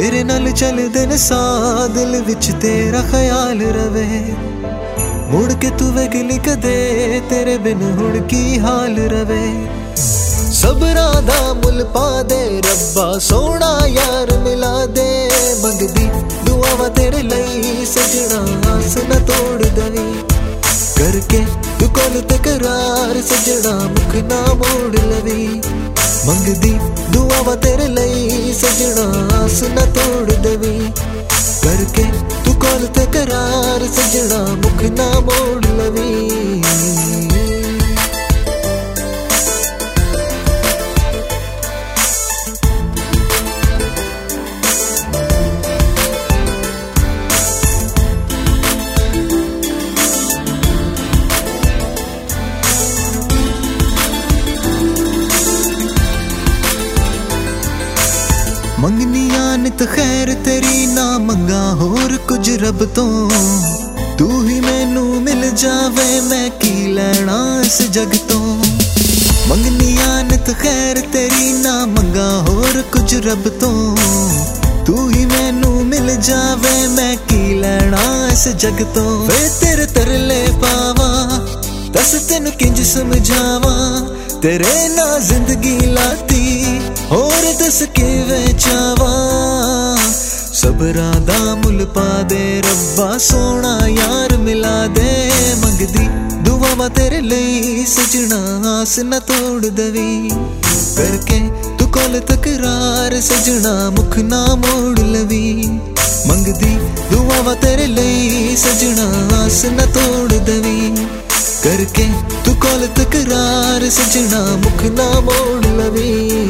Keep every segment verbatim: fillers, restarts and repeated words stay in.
तेरे नाल चलदे ने सा दिल विच तेरा ख्याल रवे। मुड़ के तू वेगली कदे तेरे बिन हुण की हाल रवे। सबरा दा मुल पा दे रब्बा सोना यार मिला दे। मंगदी दुआवां तेरे लई सजना आस न तोड़ दवी। करके तू कोल तकरार सजना मुख ना मोड़ लवी। मंगदी दुआवां तेरे लई सजना आस न तोड़ दवी। करके तू कोल तकरार सजना मुख ना मोड़ लवी। मंगनिया नित खैर तेरी ना मंगा होर कुछ रब तो। तू ही मैनू मिल जावे मैं की लैना इस जग तो। मंगनिया नित खैर तेरी ना मंगा होर कुछ रब तो। तू ही मैनू मिल जावे मैं की लैना इस जग तो। वे तेरे तरले पावा दस तेन किंज समझावा। तेरे ना जिंदगी लाती होर दस के चावा। सबरा दा मुल पा दे रब्बा सोना यार मिला दे। मंगदी दुआवां तेरे लई सजना आस न तोड़ दवी। करके तू कोल तकरार सजना मुख ना मोड़ लवी। मंगदी दुआवां तेरे लई सजना आस न तोड़ दवी। करके तू कोल तकरार सजना मुख ना मोड़ लवी।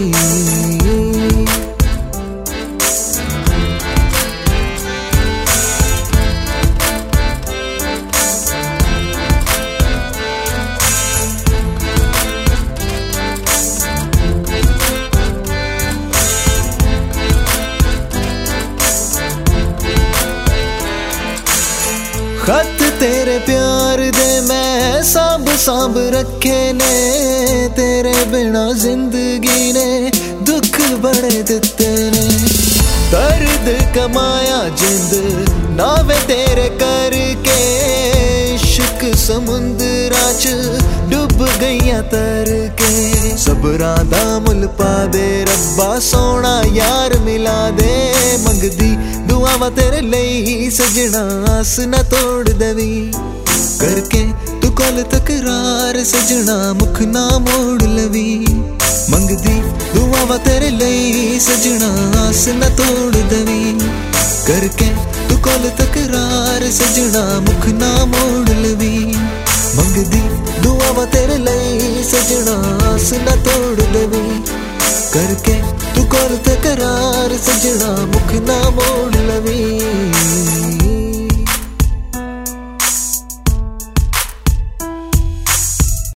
खत तेरे प्यार दे मैं सांभ सांभ रखे ने। तेरे बिना जिंदगी ने दुख बड़े दिते ने। दर्द कमाया जिंद नावे तेरे करके। इश्क समुंदरा च डुब गईया तर के। सबरा दा मुल पा दे रब्बा सोना यार मिला दे। मंगदी दुआवां तेरे लई सजना आस न तोड़ दवी। करके तू कोल तकरार सजना मुख ना मोड़ लवी। मंगदी दुआवां तेरे लई सजना आस न तोड़ दवी। करके तू कोल तकरार सजना मुख ना मोड़ लवी। मंगदी दुआवां तेरे लई सजना आस न तोड़ दवी। करके तू कोल तकरार सजना मुख ना मोड़ लवी।